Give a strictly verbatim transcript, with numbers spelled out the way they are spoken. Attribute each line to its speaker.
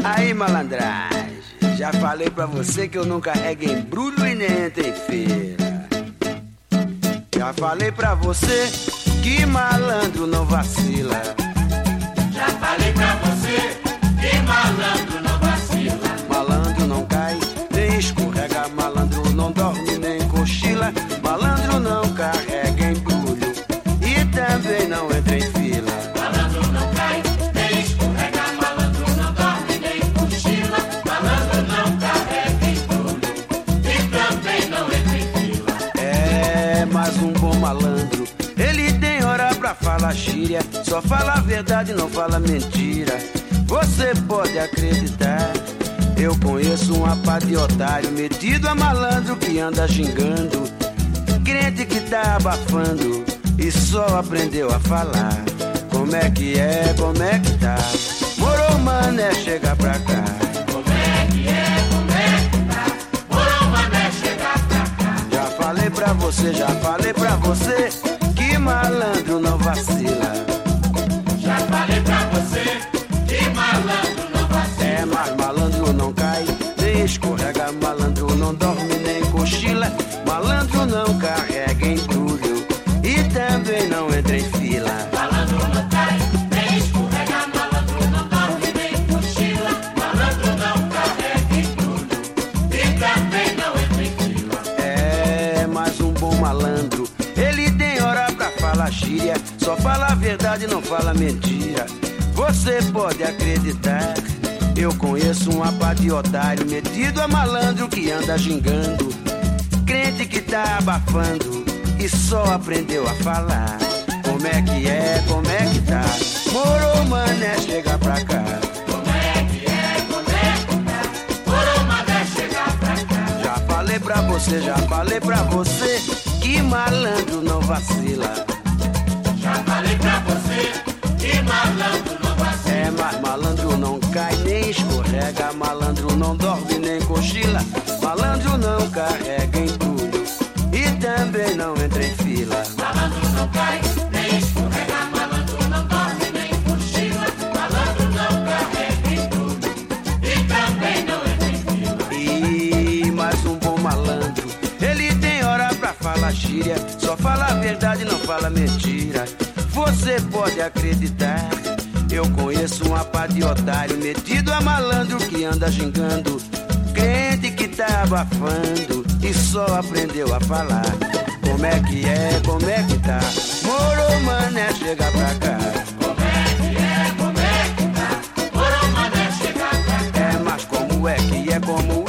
Speaker 1: Aí, malandragem, já falei pra você que eu não carrego embrulho e nem entro em feira. Já falei pra você que malandro não vacila.
Speaker 2: Já falei pra você que malandro não vacila.
Speaker 1: Malandro não cai, nem escorrega. Malandro não dorme, nem cochila. Malandro não carrega embrulho e também não entra em fila.
Speaker 2: Malandro não cai, nem escorrega. Malandro não dorme, nem cochila. Malandro não carrega embrulho e também não entra em fila.
Speaker 1: É, mas um bom malandro, ele tem hora pra falar gíria. Só fala a verdade, não fala mentira. Você pode acreditar. Eu conheço um apá de otário metido a malandro que anda xingando, crente que tá abafando e só aprendeu a falar. Como é que é, como é que tá? Moro, mané, chega pra cá.
Speaker 2: Como é que é, como é que tá? Moro, mané, chega pra cá.
Speaker 1: Já falei pra você, já falei pra você que malandro não vacila.
Speaker 2: Já falei pra você que malandro não vacila.
Speaker 1: É, mas malandro não cai, nem escorrega. Malandro não dorme, nem cochila. Malandro não carrega embrulho e também não entra em fila.
Speaker 2: Malandro não cai, nem escorrega. Malandro não dorme, nem cochila. Malandro não carrega embrulho e também não entra em fila.
Speaker 1: É, mas um bom malandro, ele tem hora pra falar gíria. Só fala a verdade, não fala mentira. Você pode acreditar. Eu conheço um apá de otário metido a malandro que anda gingando, crente que tá abafando e só aprendeu a falar. Como é que é, como é que tá? Moro, mané, chega pra cá.
Speaker 2: Como é que é, como é que tá? Moro, mané, chega pra cá.
Speaker 1: Já falei pra você, já falei pra você que malandro não vacila.
Speaker 2: Já falei pra você que malandro não vacila.
Speaker 1: É, mas malandro não cai, nem escorrega. Malandro não dorme, nem cochila. Malandro não carrega embrulho e também não entra em fila.
Speaker 2: Malandro não cai, nem escorrega. Malandro não dorme, nem cochila. Malandro não carrega embrulho e também não entra em fila.
Speaker 1: E mais um bom malandro, ele tem hora pra falar gíria. Só fala a verdade, não fala mentira. Você pode acreditar. Eu conheço um apá de otário metido a malandro que anda gingando, crente que tá abafando e só aprendeu a falar. Como é que é, como é que tá? Moro, mané, chega pra cá.
Speaker 2: Como é que é, como é que tá? Moro, mané, chega pra cá.
Speaker 1: É, mas como é que é, como